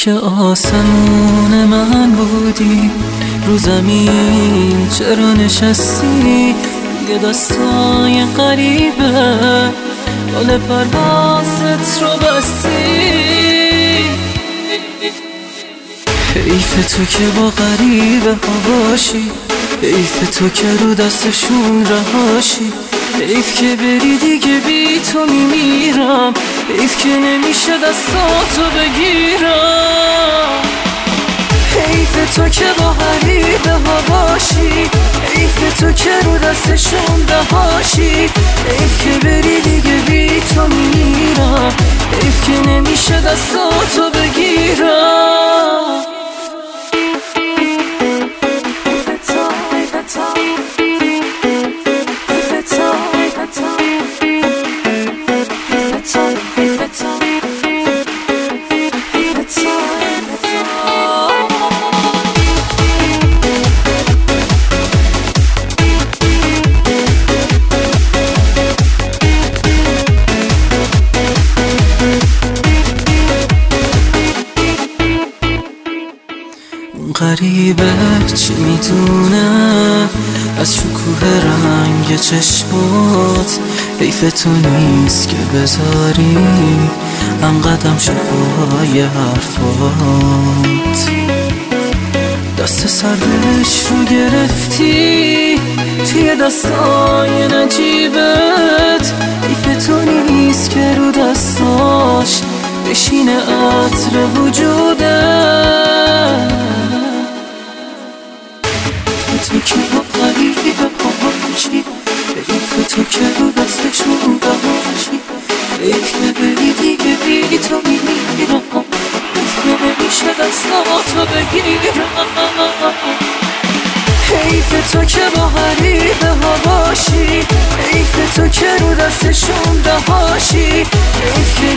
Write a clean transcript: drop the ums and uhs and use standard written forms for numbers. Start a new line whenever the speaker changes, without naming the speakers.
که آسمون من بودی، رو زمین چرا نشستی؟ یه داستای غریبه، بال پروازت رو بستی. حیف تو که با غریبه ها باشی، حیف تو که رو دستشون رهاشی، حیف که بری دیگه بی تو میمیرم، حیف که نمیشه دستاتو بگیرم. حیف تو که با غریبه ها باشی، حیف تو که رو دستشون رهاشی، حیف که بری دیگه بی تو میمیرم، حیف که نمیشه دستاتو بگیرم. غریبه چی میدونه از شکوه رنگ چشمات، حیف تو نیست که بذاری انقدم شبای حرفات. دست سردش رو گرفتی توی دستای نجیبت، حیف تو نیست که رو دستاش بشینه عطر وجودت. تو که با غریبه باشی، حیف تو که رو دستشون باشی، حیف که بری دیگه بی تو میمیرم، حیف که نمیشه دستاتو بگیرم. حیف تو که با غریبه ها باشی، حیف تو که رو دستشون رهاشی، حیف که